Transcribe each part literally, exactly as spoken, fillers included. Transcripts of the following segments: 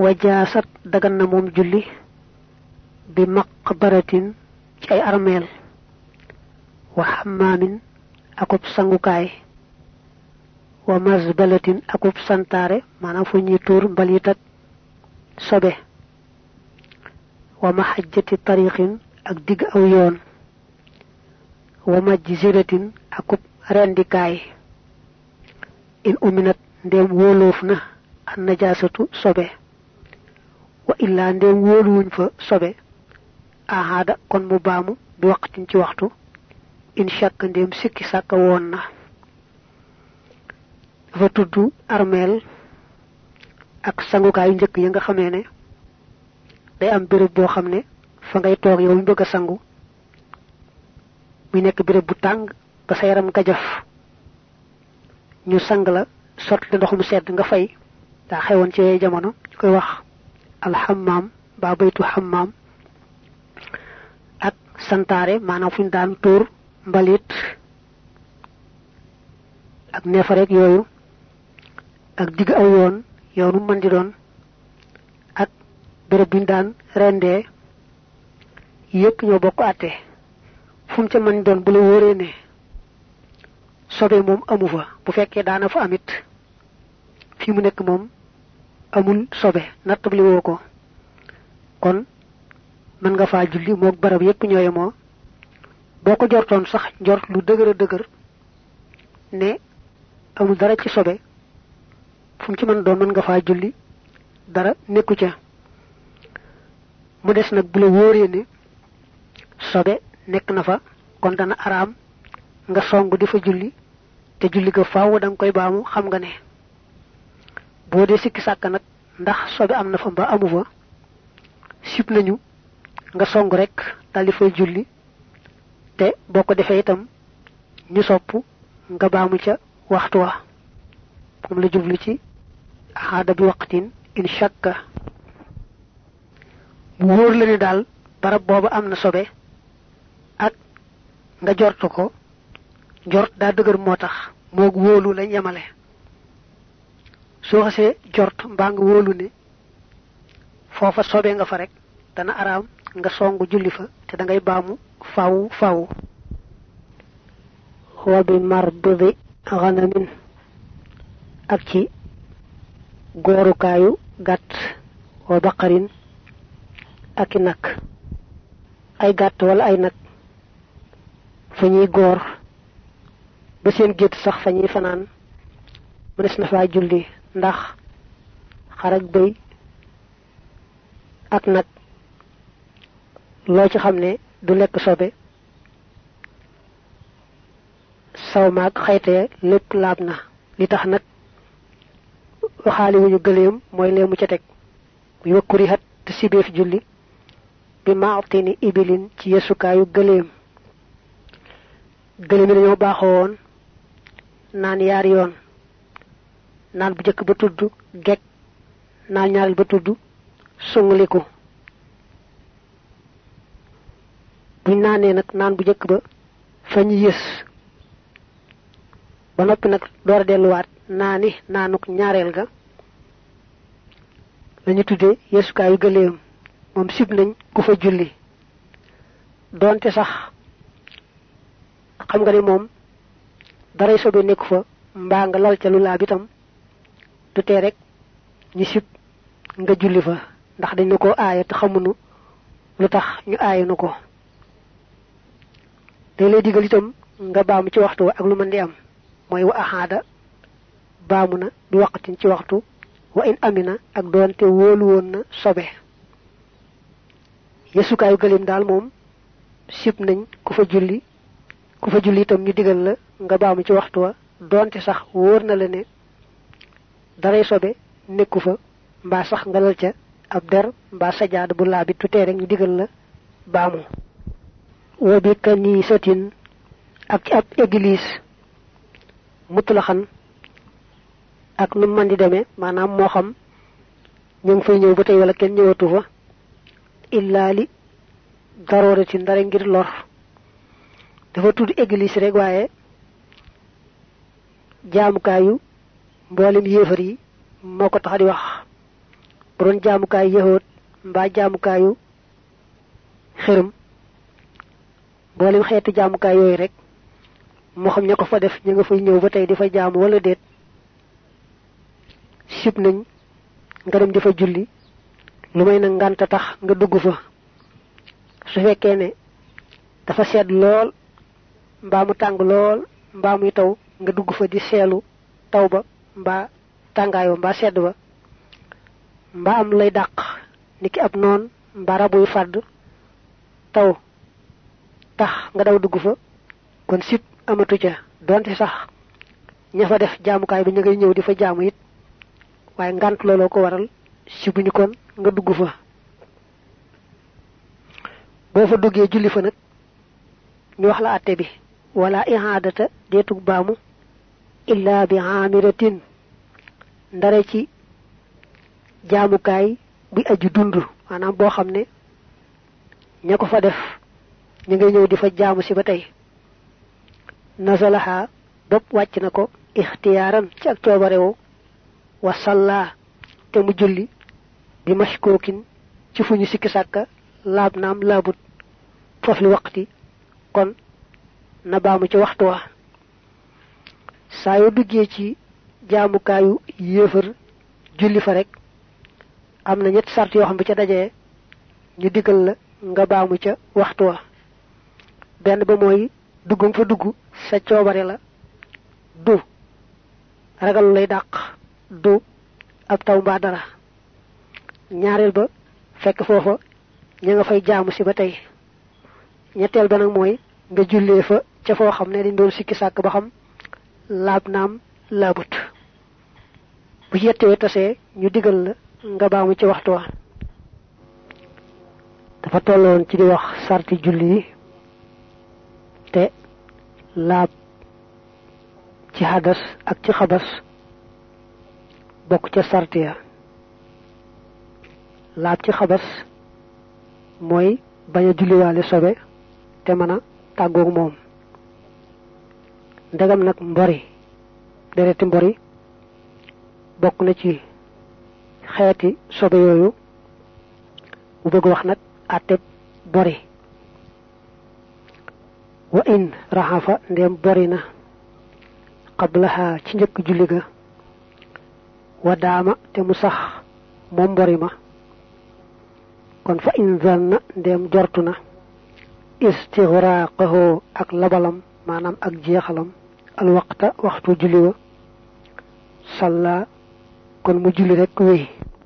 wajaasat dagan na moom julli bi maqbaratin ci ay armeel wa hammaamin akub sangukaay wa mazbalatin akub santaare maanaam fu ñuy tuur mbalit ak sobe wa mahajjati tariqin ak digg aw yoon wa majziratin akub rendikaay in uminat ndéem wóoloof na an najaasatu sobe wa illaa ndéem wóoluwuñ fa sobe ahaada kon mu baamu bi waqtin ci waxtu in shakk ndéem sikki sàkka woon na dafa tudd armeel ak sangukaayu njëkk ya nga xamee ne day am béréb boo xam ne fa ngay toog yow ñu bëgg a sangu muy nekk béréb bu tàng ba sa yaram gajaf ñu sang la sotti la ndox mu sedd nga fay daa xewoon ci jamono ñu koy wax alxamaam ba baytu xamaam ak santaare maanaam fu ñu daan tuur mbalit ak neefareeg yooyu ak digg aw yoon yoonu mën di doon ak béréb bi ñu daan rendee yépp ñoo bokk àtte fu mu ca mën doon bu la wóoree ne sobe moom amu fa bu fekkee daana fa amit fi mu nekk moom amul sobe nattabli woo ko kon mën nga faa julli moog barab yépp ñooye moo boo ko jortoon sax njort lu dëgër a dëgër ne amul dara ci sobe fu mu ci mën doon mën nga faa julli dara nekku ca mu des nag bu la wóoree ne sobe nekk na fa kon dana araam nga song di fa julli te julli ga faaw da nga koy baamu xam nga ne boo dee sikki sàkk nag ndax sobe am na fa mba amu fa sib nañu nga song rek daldi fay julli te boo ko defee itam ñu sopp nga baamu ca waxtu wa moom la jublu ci aada bi waqtin in shakka mu wóor la ne daal barab booba am na sobe ak nga jortu ko jort daa dëgër moo tax moog wóolu lañ yemale soo xasee jort mbaa nga wóolu ne foofa sobe nga fa rek dana araam nga songu julli fa te da ngay baamu faw faw wa bi marbudi ghanamin ak ci goorukaayu gàtt wa baqarin ak i nag ay gàtt wala ay nag fa ñuy góor ba seen gétt sax fa ñuy fanaan mënees na faa julli ndax xar ak bëy ak nag loo ci xam ne du lekk sobe saw maag xayte lépp laab na li tax nag waxaali wuñu gëléem mooy leemu ca teg muy wakkuri xat te sibeef julli bi maatini ibilin ci yesukaayu gëléem gëléem yi dañoo baaxoo woon naan yaari yoon naan bu jëkk ba tudd geg naan ñaareel ba tudd sungliku buñ naanee nag naan bu jëkk ba fa ñu yës ba noppi nag door a delluwaat naani naanuk ñaareel ga lañu tuddee yesukaayu gëléem moom sib nañ ku fa julli doonte sax xam nga ne moom daray sobe nekku fa mbaa nga lal ca lu laab itam du tee rek ñu sib nga julli fa ndax dañ ne ko aaya te xamunu lu tax ñu aaya nu ko day lay digal itam nga baamu ci waxtu ak lu mën di am mooy wa ahaada baamu na bi waqtin ci waxtu wa in amina ak doonte wóolu woon na sobe yesukaayu gëléem daal moom sib nañ ku fa julli ku fa julli itam ñu digal la nga baamu ci waxtu wa doonte sax wóor na la ne daray sobe nekku fa mbaa sax nga lal ca ab der mbaa sajaada bu laabit tutee rek ñu digal la baamu wa bi kanisatin ak ci ab église mutlaxan ak nu mën di demee maanaam moo xam ñu ngi fay ñëw ba tey wala kenn ñëwatu fa illaa li daroorati ndare ngir lor dafa tudd église rek waaye jaamukaayu mboolem yéefar yi moo ko tax di wax bu doon jaamukaay yahood mbaa jaamukaayu xërëm boolem xeeti jaamukaay yooyu rek moo xam ña ko fa def ñu nga fay ñëw ba tey di fa jaamu wala déet sib nañ nga dem di fa julli lu may nag ngànta tax nga dugg fa su fekkee ne dafa sedd lool mbaa mu tàng lool mbaa muy taw nga dugg fa di seelu taw ba mbaa tàngaayo mbaa sedd ba mbaa am lay dàq niki ab noon mbaa rabuy fàdd taw tax nga daw dugg fa kon sib amatu ca donte sax ña fa def jaamukaay bi ñu ngay ñëw di fa jaamu it waaye ngant looloo ko waral sibuñu kon nga dugg fa boo fa duggee julli fa nag ñu wax la àtte bi wala ihaadata deetug baamu illa bi amiratin ndare ci jaamukaay bi aju dund maanaam boo xam ne ña ko fa def ñu ngay ñëw di fa jaamu si ba tey nazalaha bopp wàcc na ko ixtiyaaran ci ak coobarewo wa salla te mu julli bi mashkookin ci fu ñu sikki sàkka laab naam laabut foofu li waqti kon na baamu ci waxtu wa saa yoo duggee ci jaamukaayu yéefar julli fa rek am na ñetti sart yoo xam bu ca dajee ñu digal la nga baamu ca waxtu wa benn ba mooy dugg nga fa dugg sa coobare la du ragal lay dàq du ab taw mbaa dara ñaareel ba fekk foofa ña nga fay jaamu si ba tey ñetteel ba nag mooy nga jullee fa ca foo xam ne dañ doon sikki sàkk ba xam laab naam laabut bu yettee tasee ñu digal la nga baamu ci waxtu wa dafa tolloon ci di wax sarti julli yi te laab ci hadas ak ci xabas bokk ca sarti ya laab ci xabas mooy bañ a julliwaale sobe te mën a tàggoog moom ndegam nag mbori dereti mbori bokk na ci xeeti sobe yooyu bu bëgg wax nag àtte bori wa in raxafa ndem bori na qablaha ci njëkk julli ga wa daama te mu sax moom mbori ma kon fa in zanna ndem jortu na istigraqahu ak labalam maanaam ak jeexalam al waqta waxtu julli wa salla kon mu julli rek wéy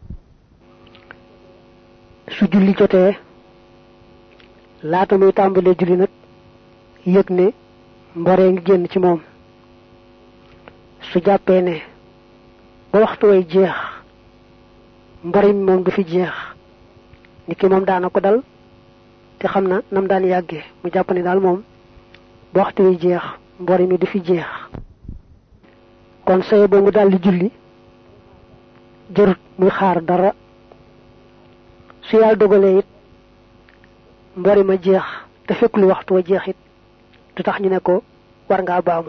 su julli jotee laata muy tàmbalee julli nag yëg ne mboree ngi génn ci moom su jàppee ne ba waxtu way jeex mbori mi moom du fi jeex ni ki moom daana ko dal te xam na nam daan yàggee mu jàpp ne daal moom ba waxtu way jeex mbori mi du fi jeex kon saye boo mu daal di julli jërut muy xaar dara su yàlla dogalee it mbori ma jeex te fekk lu waxtu wa jeex it du tax ñu ne ko war ngaa baamu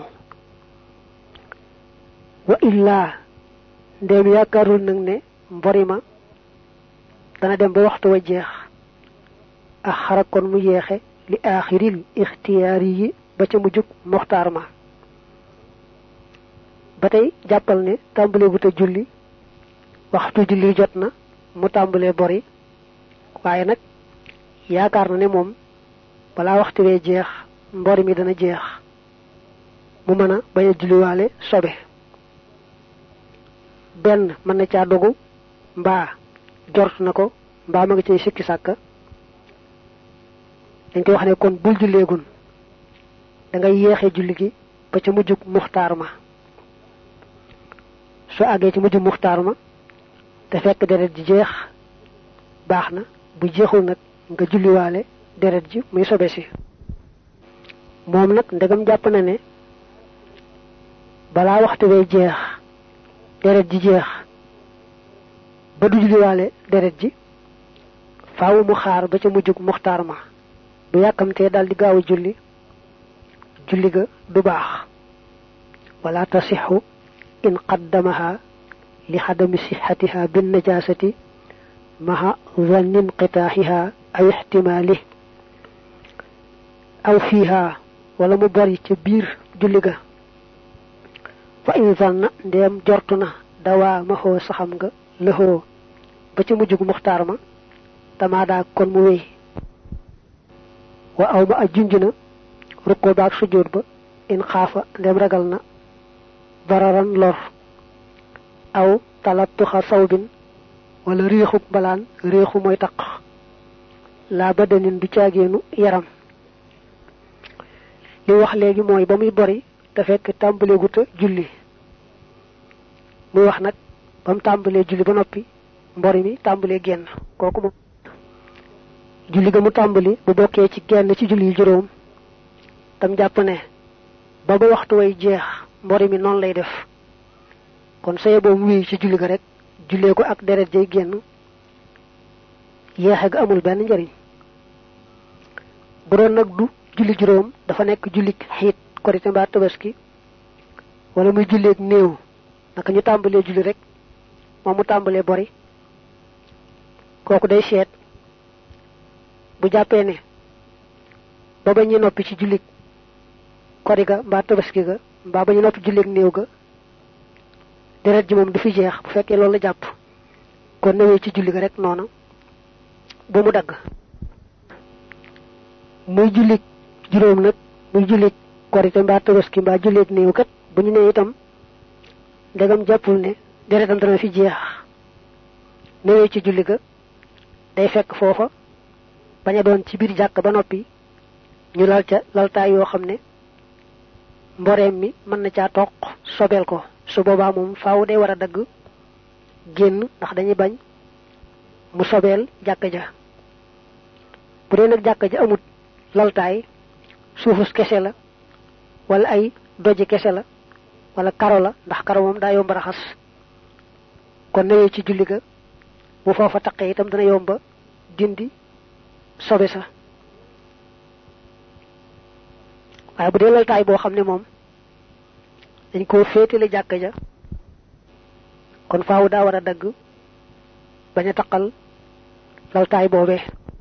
wa illaa ndéem yaakaarul nag ne mbori ma dana dem ba waxtu wa jeex ak xara kon mu yeexe li aaxiril ixtiyaari yi ba ca mujjug moxtaar ma ba tey jàppal ne tàmbalee bu te julli waxtu julli jot na mu tàmbalee bori waaye nag yaakaar na ne moom balaa waxtu wee jeex mbori mi dana jeex mu mën a bañ a julliwaale sobe benn mën na caa dogu mbaa jort na ko mbaa ma nga cay sikki sàkka dañ koy wax ne kon bul julleegun da ngay yeexee julli gi ba ca mujjug muxtaar ma soo àggee ci mujjug muxtaar ma te fekk deret ji jeex baax na bu jeexul nag nga julliwaale deret ji muy sobe si moom nag ndegam jàpp na ne balaa waxtu wee jeex deret ji jeex ba du julliwaale deret ji faawu mu xaar ba ca mujjug muxtaar ma bu yàkkamtee daal di gaaw a julli julli ga du baax wala tasixu in qaddamaha li xadami sixatiha bin najasati maha zannin qitaahiha ay ihtimali aw fiha wala mu bari ci biir julli ga fa in zanna ndem jortuna dawa ma ho saxam nga leho ba ci mujjug muxtaar ma tamada kon mu wéy wa aw ma ajunjuna rukko baak sujud ba in xaafa ndem ragal na dararan lor aw talattuxa sawbin wala riixuk balaan riixu mooy taq laa badanin du caageenu yaram li wax léegi mooy ba muy bori te fekk tàmbalee guta julli muy wax nag ba mu tàmbalee julli ba noppi mbori mi tàmbalee génn kooku moom julli ga mu tàmbali bu bokkee ci genn ci julli juróom tam jàpp ne ba ba waxtu way jeex mbori mi noonu lay def kon saye boobu wéy ci julli ga rek jullee ko ak deret jay génn yeexe ga amul benn njariñ bu doon nag du julli juróom dafa nekk julli xiit korite mbaa tabaski wala muy julleeg néew naka ñu tàmbalee julli rek moom mu tàmbalee bori kooku day seet bu jàppee ne ba ba ñu noppi ci julli kori ga mbaa tabaski ga mbaa ba ñu noppi julleeg néew ga deret ji moom du fi jeex bu fekkee loolu la jàpp kon newee ci julli ga rek noona ba mu dagg muy julli juróom nag muy julli korite mbaa tabaski mbaa julleeg néew kat bu ñu nee itam ndegam jàppul ne deretam dana fi jeex newee ci julli ga day fekk foofa bañ a doon ci biir jàkk ba noppi ñu lal ca laltaay yoo xam ne mboreem mi mën na caa toq sobeel ko su boobaa moom faaw day war a dagg génn ndax dañuy bañ mu sobeel jàkk ja bu dee nag jàkk ja amut laltaay suufus kese la wala ay doji kese la wala karo la ndax karo moom daa yomba raxas kon newee ci julli ga bu foofa taqee itam dana yomba dindi sobe sa waaye bu dee laltaay boo xam ne moom dañ koo féetale jàkk ja kon faaw daa war a dagg bañ a taqal laltaay boobee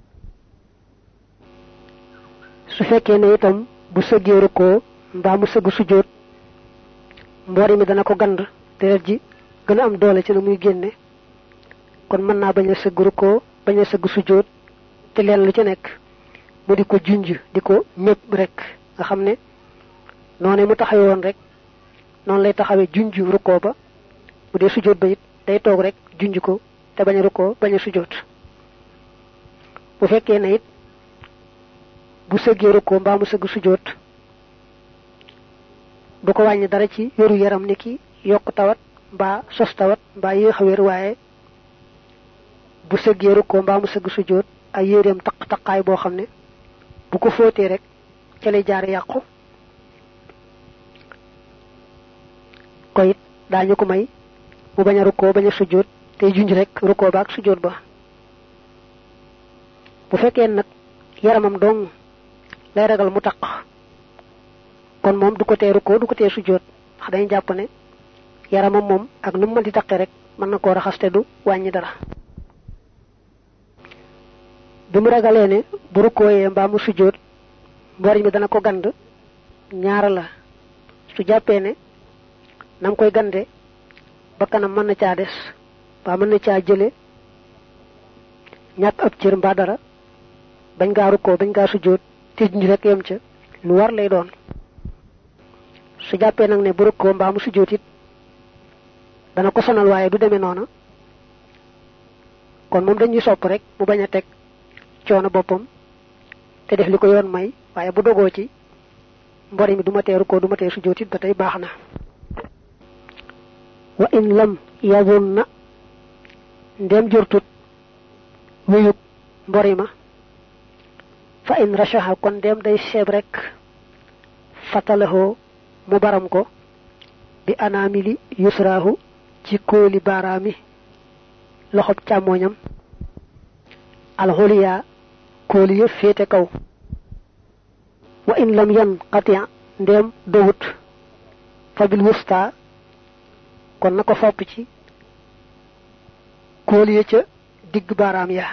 su fekkee ne itam bu sëggee rukkoo mbaa mu sëgg sujjóot mboori mi dana ko gand deret ji gën a am doole ci la muy génne kon mën naa bañ a sëgg rukkoo bañ a sëgg sujjóot te leen lu ci nekk mu di ko junj di ko ñëpp rek nga xam ne noonu mu taxawee woon rek noonu lay taxawee junj rukkoo ba bu dee sujjóot ba it day toog rek junj ko te bañ a rukkoo bañ a sujjóot bu fekkee ne it bu sëggee rukkoo mbaa mu sëgg sujjóot du ko wàññi dara ci yoru yaram ni ki yokk tawat mbaa sos tawat mbaa yéex a wér waaye bu sëggee rukkoo mbaa mu sëgg sujjóot ay yéreem taq taqaay boo xam ne bu ko fóotee rek ca lay jaar yàqu ko it daañu ko may mu bañ a rukkoo bañ a sujjóot tey junj rek rukkoo ba ak sujjóot ba bu fekkee nag yaramam dong lay ragal mu taq kon moom du ko tee rukkoo du ko tee sujjóot ndax dañu jàpp ne yaramam moom ak nu mu mën di taqee rek mën na koo raxas te du wàññi dara bi mu ragalee ne bu rukkooyee mbaa mu sujjóot mbori mi dana ko gand ñaara la su jàppee ne na nga koy gande ba kanam mën na caa des mbaa mën na caa jële ñàkk ab cër mbaa dara bañ ngaa rukkoo bañ ngaa sujjóot te junj rek yem ca lu war lay doon su jàppee nag ne bu rukkoo mbaa mu sujjóot it dana ko sonal waaye du demee noona kon moom dañuy sopp rek mu bañ a teg coono boppam te def li ko yoon may waaye bu dogoo ci mbori mi du ma tee rukkoo du ma tee sujjóot it ba tey baax na wa in lam yazun na ndem jortut wéyub mbori ma fa in rashaha kon ndem day seeb rek fatalahoo mu baram ko bi anamili yusrahu ci kóoli baaraami loxob càmmooñam alxuliya kóoli ya féete kaw wa in lam yan qatiya ndem dowut fa bil wusta kon na ko fopp ci kóoli ya ca digg baaraam ya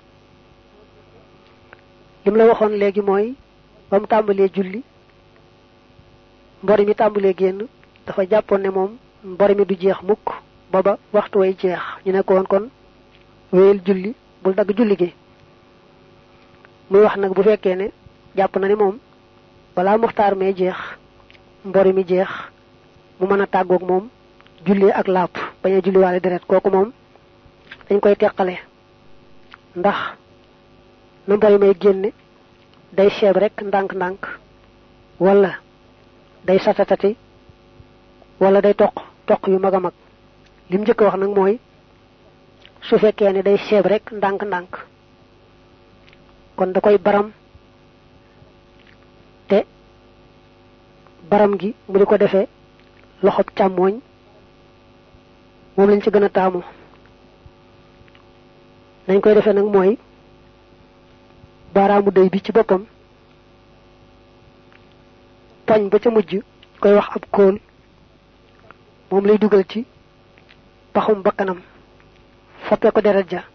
lim la waxoon léegi mooy ba mu tàmbalee julli mbori mi tàmbalee génn dafa jàppoon ne moom mbori mi du jeex mukk baba waxtu way jeex ñu ne ko woon kon wéyal julli bul dagg julli gi muy wax nag bu fekkee ne jàpp na ne moom balaa muxtaar mee jeex mbori mi jeex mu mën a tàggoog moom julli ak laap bañ a julli waale deret kooku moom dañ koy teqale ndax na mbori may génne day xeeb rek ndànk-ndànk wala day satatati wala day toq toq yu mag a mag lim njëkk wax nag mooy su fekkee ne day xeeb rek ndànk-ndànk kon da koy baram te baram gi mu di ko defee loxob càmmooñ moom lañ ci gën a taamu nañ koy defee nag mooy baaraamu day bi ci boppam poñ ba ca mujj koy wax ab kóol moom lay dugal ci paxum bakkanam foppe ko deret ja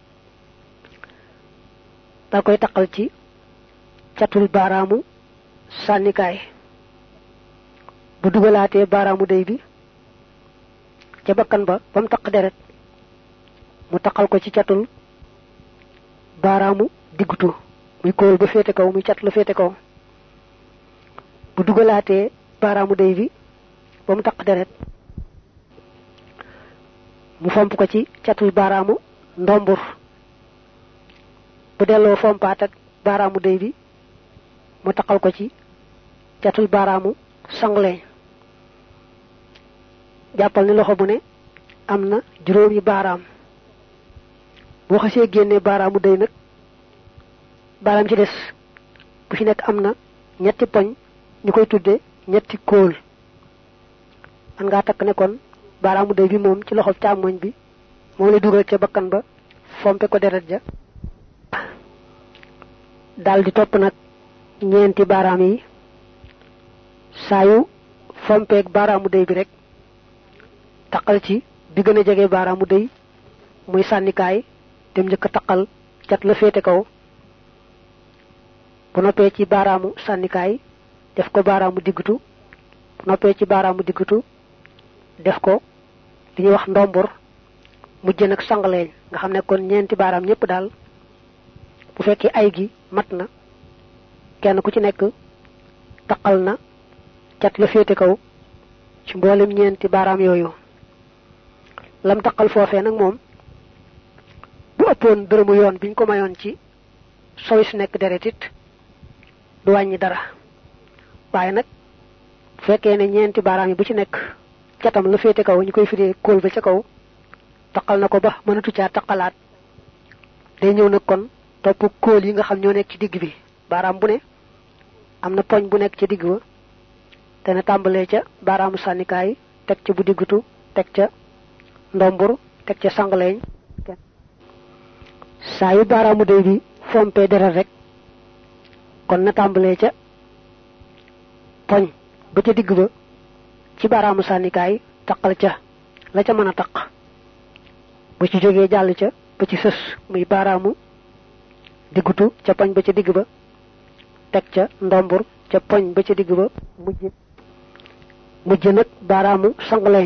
da koy taqal ci catul baaraamu sànnikaay bu dugalaatee baaraamu day bi ca bakkan ba ba mu taq deret mu taqal ko ci catul baaraamu diggutu muy kóol ba féete kaw muy cat la féete kaw bu dugalaatee baaraamu day bi ba mu taq deret mu fomp ko ci catul baaraamu ndombur bu delloo fompaat ak baaraamu day bi mu taqal ko ci catul baaraamu sangleñ jàppal ni loxo bu ne am na juróomi baaraam boo xasee génnee baaraamu day nag baaraam ci des bu ci nekk am na ñetti poñ ñu koy tudde ñetti kóol man ngaa takk ne kon baaraamu day bi moom ci loxo càmmoñ bi moom lay dugal ca bakkan ba fompe ko deret ja daldi topp nag ñeenti baaraam yi saa yu fompeeg baaraamu day bi rek taqal ci bi gën a jege baaraamu day muy sànnikaay dem njëkk a taqal cat la féete kaw bu noppee ci baaraamu sànnikaay def ko baaraamu diggutu bu noppee ci baaraamu diggutu def ko li ñuy wax ndombur mujj nag sangaleeñ nga xam ne kon ñeenti baaraam ñëpp daal bu fekkee ay gi mat na kenn ku ci nekk taqal na cat la féete kaw ci mboolem ñeenti baaraam yooyu lam taqal foofee nag moom bu ëppoon dërëmu yoon biñ ko mayoon ci sowi su nekk deret it du wàññi dara waaye nag bu fekkee ne ñeenti baaraam yi bu ci nekk catam la féete kaw ñu koy firee kóol ba ca kaw taqal na ko ba mënatu caa taqalaat day ñëw nag kon topp kóol yi nga xam ñoo nekk ci digg bi baaraam bu ne am na poñ bu nekk ci digg ba te na tàmbalee ca baaraamu sànnikaay teg ca bu diggutu teg ca ndombur teg ca sangaleeñ saa yu baaraamu day bi fompee deret rek kon na tàmbalee ca poñ ba ca digg ba ci baaraamu sànnikaay taqal ca la ca mën a taq bu ci jógee jàll ca ba ci sës muy baaraamu diggutu ca poñ ba ca digg ba teg ca ndombur ca poñ ba ca digg ba mujj mujj nag baaraamu sangaleeñ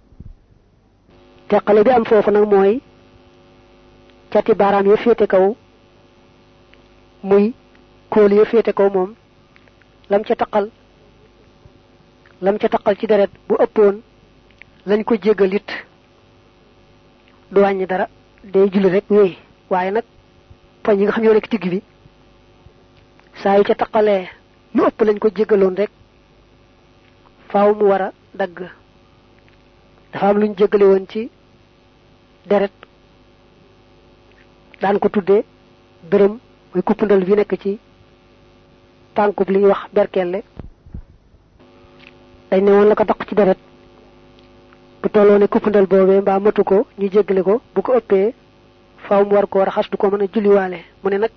teqale bi am foofu nag mooy cati baaraam ya féete kaw muy kóol ya féete kaw moom lam ca taqal lam ca taqal ci deret bu ëppoon lañ ko jéggal it du wàññi dara day julli rek wéy waaye nag poñ yi nga xam ñoo nekk digg bi saa yu ca taqalee lu ëpp lañ ko jéggaloon rek faaw mu war a dagg dafa am luñ jéggale woon ci deret daan ko tuddee dërëm muy kuppandal bi nekk ci tànkub li ñuy wax berkelle dañ ne woon la ko taq ci deret bu tolloo ne kuppandal boobee mbaa matu ko ñu jéggale ko bu ko ëppee faaw mu war koo raxas du ko mën a julliwaale mu ne nag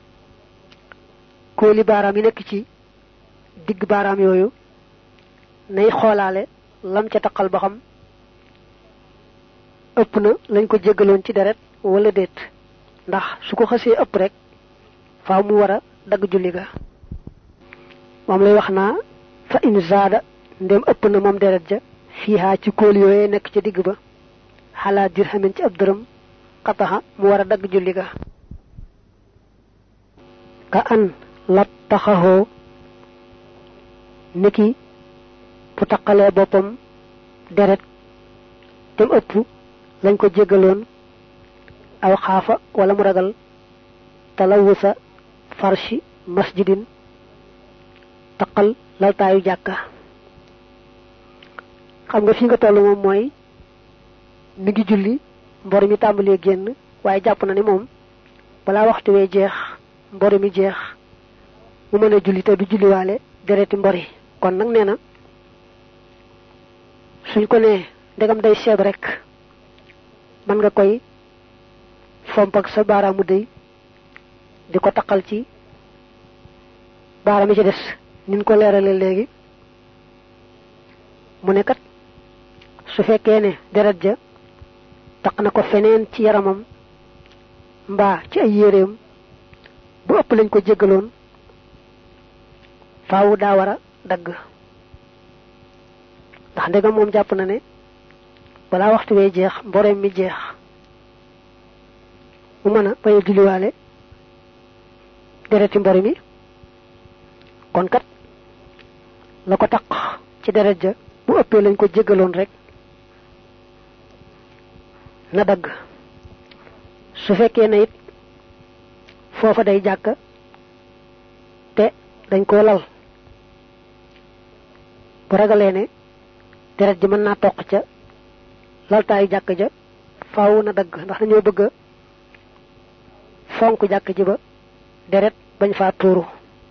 kóoli baaraam yi nekk ci digg baaraam yooyu nay xoolaale lam ca taqal ba xam ëpp na lañ ko jéggaloon ci deret wala déet ndax su ko xasse ëpp rek faaw mu wara dag julli ga mom lay waxna fa in zaada ndem ëpp na mom deret ja fiha ci kool yoyé nek ci digg ba hala dirhamin ci ab dërëm qataha mu wara dag julli ga ka an lattaxahu niki bu taqalee boppam deret tem ëpp lañ ko jéggaloon aw xaafa wala mu ragal talawusa farshi masjidin taqal laltaayu jàkka xam nga fi nga tollu moom mooy mi ngi julli mbor mi tàmbalee génn waaye jàpp na ni moom balaa waxtu wee jeex mbor mi jeex mu mën a julli te du julliwaale dereti mbori kon nag nee na suñ ko nee ndegam day seeb rek man nga koy fomp ak sa baaraamu day di ko taqal ci baaraam ci des nin ko leerale léegi mu ne kat su fekkee ne deret ja taq na ko feneen ci yaramam mbaa ci ay yéreem bu ëpp lañ ko jéggaloon faawu daa war a dagg ndax ndegam moom jàpp na ne balaa waxtu wee jeex mboreem mi jeex mu mën a bañ a julliwaale dereti mbori mi kon kat la ko taq ci deret ja bu ëppee lañ ko jéggaloon rek na dagg su fekkee na it foofa day jàkk te dañ ko lal bu ragalee ne deret ji mën naa toq ca laltaayu jàkk ja faaw na dagg ndax dañoo bëgg fonk jàkk ji ba deret bañ faa tuuru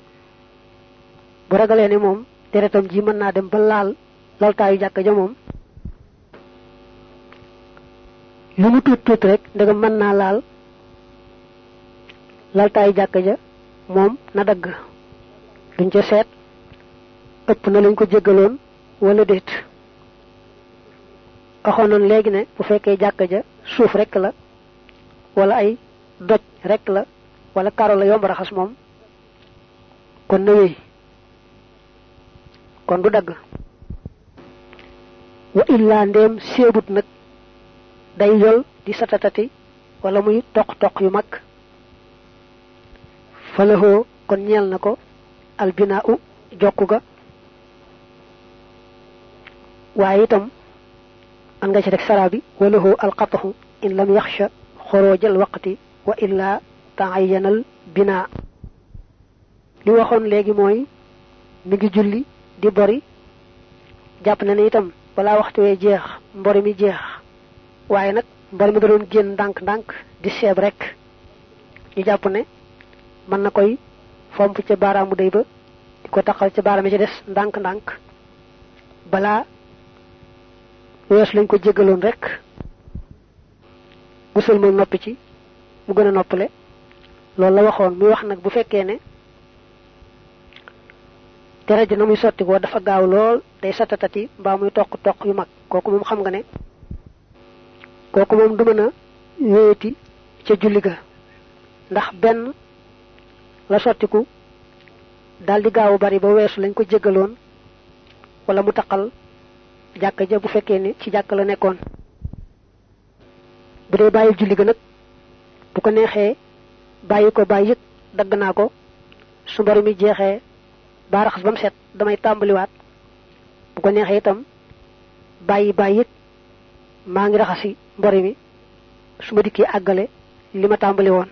bu ragalee ne moom deretam ji mën naa dem ba laal laltaayu jàkk ja moom lu mu tuut tuut rek ndegam mën naa laal laltaayu jàkk ja moom na dagg duñ ca seet ëpp na lañ ko jéggaloon wala déet waxoon nañ léegi ne bu fekkee jàkk ja suuf rek la wala ay doj rek la wala karo la yomb raxas moom kon na wéy kon du dagg wa illa ndéem séebut nag day yol di satatati wala muy toq toq yu mag falahoo kon ñeel na ko albinaa u jokku ga waaye itam an nga ci rek sarabi walahoo alqatahu in lam yaxsha xoroojal waqti wa illa ta'ayyanal binaa li waxoon léegi mooy mi ngi julli di bori jàpp na ne itam balaa waxtu wee jeex mbori mi jeex waaye nag mbori mi da doon génn ndànk ndànk di seeb rek ñu jàpp ne mën na koy fomp ca baaraamu day ba di ko taxal ca baaraam ci des ndànk ndànk balaa wees lañ ko jéggaloon rek bu sëlmal noppi ci mu gën a noppale loolu la waxoon muy wax nag bu fekkee ne deret ji na muy sotti ko dafa gaaw lool day satatati mbaa muy toq toq yu mag kooku moom xam nga ne kooku moom du mën a wéeti ca julli ga ndax benn la sottiku daldi gaaw bari ba weesu lañ ko jéggaloon wala mu taqal jàkka ja bu fekkee ne ci jàkk la nekkoon bu dee bàyyi julli ga nag bu ko neexee bàyyi ko bàyyi yëg dagg naa ko su mbari mi jeexee ba raxas ba mu set damay tàmbaliwaat bu ko neexee itam bàyyi bàyyi yëg maa ngi raxasi mbari mi su ma dikkee àggale li ma tàmbali woon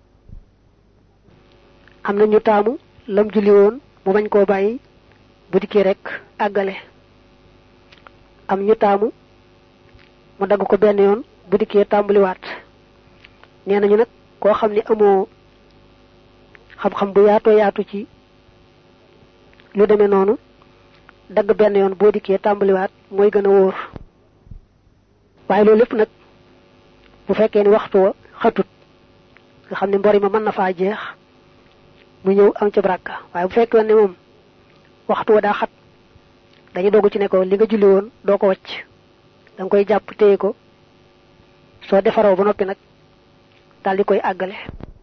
am na ñu taamu lam julli woon mu bañ koo bàyyi bu dikkee rek àggale am ñu taamu mu dagg ko benn yoon bu dikkee tàmbaliwaat nee nañu nag koo xam ne amoo xam-xam bu yaatoo yaatu ci lu demee noonu dagg benn yoon boo dikkee tàmbaliwaat mooy gën a wóor waaye loolu lépp nag bu fekkee ni waxtu wa xatut nga xam ne mbori ma mën na faa jeex mu ñëw am ci baraka waaye bu fekkee ne moom waxtu wa daa xat dañu dogu ci ne ko li nga julli woon doo ko wacc danga koy jàpp téye ko soo defaroo ba noppi nag dal di koy àggale.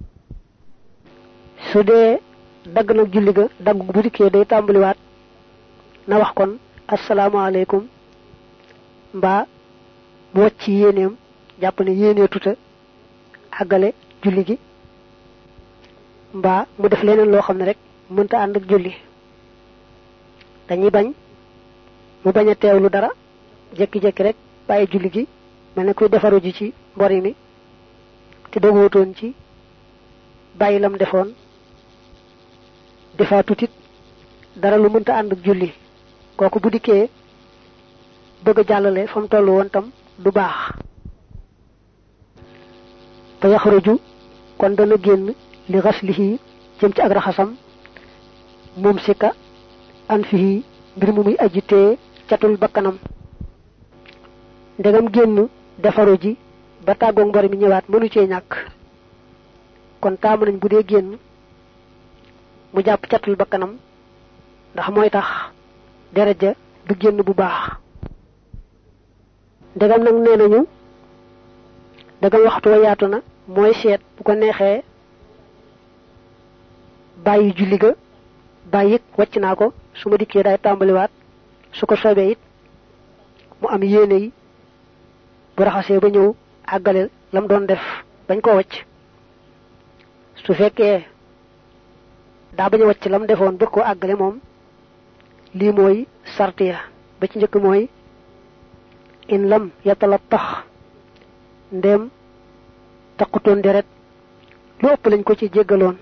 su dee dagg nag julli ga dagg bu dikkee day tàmbaliwaat na wax kon asalaamaaleykum mbaa mu wacc ci yéeneem jàpp ne yéenee tuta àggale julli gi mbaa mu def leneen loo xam ne rek mënta ànd ak julli. dañuy bañ mu bañ a teewlu dara jekki-jekki rek bàyyi julli gi mel ne kuy defaru ji ci mbori mi te dogootoon ci bàyyi lam defoon defaa tutit dara lu mënta ànd ak julli kooku bu dikkee bëgg a jàllale fa mu toll woon tam du baax. fa yaxruju kon dana génn li xaslihi jëm ci ak raxasam moom sika an fii mbir mu muy aji tee catul bakkanam. ndegam génn defaru ji ba tàggoog mbor mi ñëwaat mënu cee ñàkk kon taamu nañ bu dee génn mu jàpp catul bakkanam ndax mooy tax deret ja du génn bu baax. ndegam nag nee nañu ndegam waxtu wa yaatu na mooy seet bu ko neexee bàyyi julli ga bàyyi it wàcc naa ko su ma dikkee day tàmbaliwaat su ko soobee it mu am yéene yi bu raxasee ba ñëw àggale lam doon def bañ koo wàcc. su fekkee daa bañ a wàcc lam defoon bëgg koo àggale moom lii mooy sartiya ba ci njëkk mooy in lam yatala tax ndem taqutoon deret lu ëpp lañ ko ci jéggaloon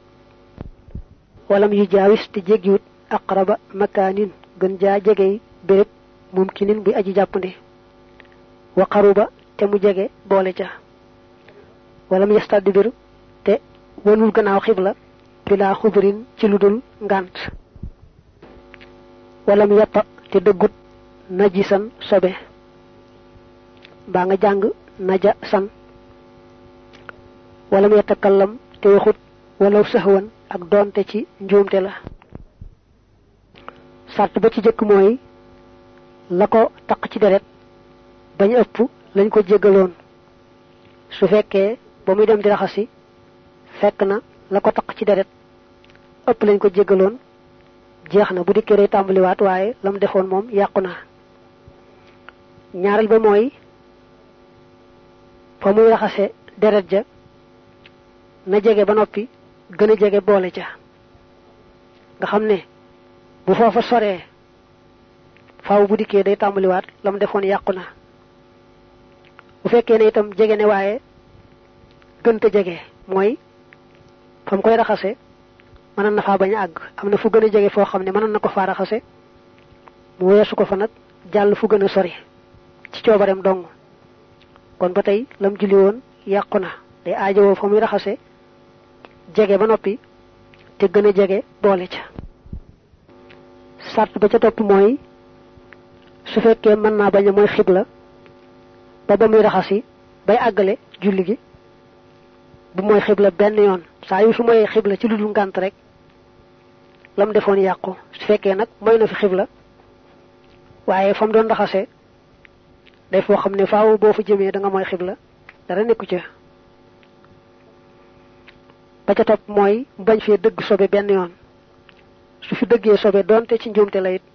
walam yu jaawis te jéggiwut aqraba makaanin gën jaa jegey béréb mumkinin buy aji jàppandi wa qaruba te mu jege boole ca walam yastadbir te wanul gannaaw xibla bila xubrin ci ludul ngant walam yatta te dëggut najisan sobe mbaa nga jàng naja san walam yatakallam te waxut walaw sahwan ak doonte ci njuumte la. sart ba ci jëkk mooy la ko taq ci deret bañ ëpp lañ ko jéggaloon. su fekkee ba muy dem di raxasi fekk na la ko taq ci deret ëpp lañ ko jéggaloon jeex na bu dikkee day tàmbaliwaat waaye lam defoon moom yàqu na. ñaareel ba mooy fa muy raxase deret ja na jege ba noppi gën a jege boole ca nga xam ne bu foofa soree faaw bu dikkee day tàmbaliwaat lam defoon yàqu na. bu fekkee ne itam jege ne waaye gënta jege mooy fa mu koy raxase mënoon na faa bañ a àgg am na fu gën a jege foo xam ne mënoon na ko faa raxase mu weesu ko fa nag jàll fu gën a sori ci coobareem dong kon ba tey lam julli woon yàqu na. day aajowoo fa muy raxase jege ba noppi te gën a jege boole ca. sart ba ca topp mooy su fekkee mën naa bañ a mooy xibla ba ba muy raxasi bay àggale julli gi bu mooy xibla benn yoon saa yu su mooy xibla ci lu dul ngànt rek lam defoon yàqu. su fekkee nag mooy na fi xibla waaye fa mu doon raxase day foo xam ne faaw boo fa jëmee da nga mooy xibla dara nekku ca. ba ca topp mooy mu bañ fee dëgg sobe benn yoon su fi dëggee sobe doonte ci njuumte la it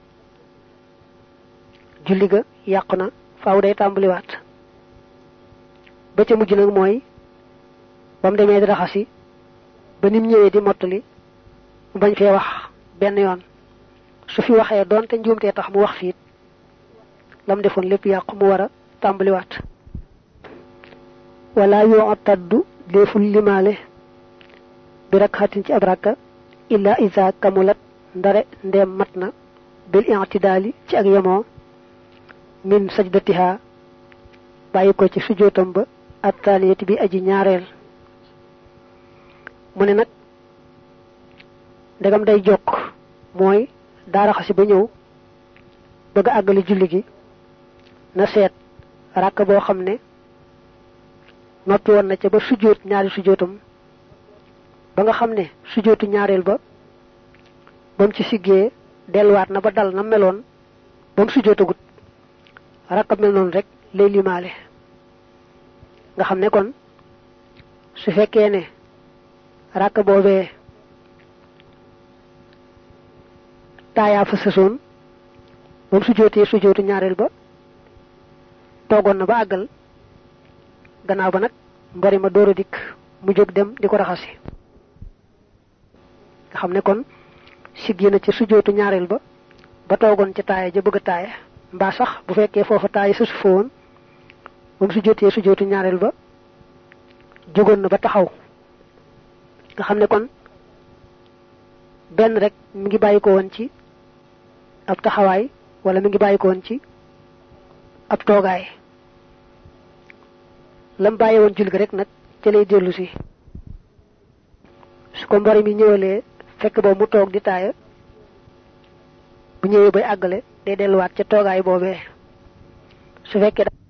julli ga yàqu na faaw day tàmbaliwaat. ba ca mujj nag mooy ba mu demee di raxasi ba nim ñëwee di mottali mu bañ fee wax benn yoon su fi waxee doonte njuumtee tax mu wax fiit lam defoon lépp yàqu mu war a tàmbaliwaat. wala yoo taddu deeful limaale bi rakkatin ci ab rakka illa isa kamulat ndare ndeem mat na bil i'tidaali ci ak yemoo min sajdatiha bàyyi ko ci sujootam ba attaniyati bi aji ñaareel. mu ne nag ndegam day jokk mooy daa raxasi ba ñëw bëgg a àggali julli gi na seet rakk boo xam ne noppi woon na ca ba sujoot ñaari sujootam ba nga xam ne sujootu ñaareel ba ba mu ci siggee delluwaat na ba dal na meloon ba mu sujootagut rakk mel noonu rek lay limaale nga xam ne kon su fekkee ne rakk boobee taayaa fa sësoon moom su jootee su jootu ñaareel ba toogoon na ba àggal gannaaw ba nag mbori ma door a dikk mu jóg dem di ko raxasi nga xam ne kon siggi na ci su jootu ñaareel ba ba toogoon ca taaya ja bëgg a taaya mbaa sax bu fekkee foofa taaya sësu fa woon moom su jootee su jootu ñaareel ba jógoon na ba taxaw nga xam ne kon benn rek mi ngi bàyyi ko woon ci ab taxawaay wala mi ngi bàyyi ko woon ci ab toogaay lam bàyyi woon julli rek nag ca lay dellu si su ko mbori mi ñëwalee fekk boobu mu toog di taaya bu ñëwee bay àggale day delluwaat ca toogaay boobee su fekkee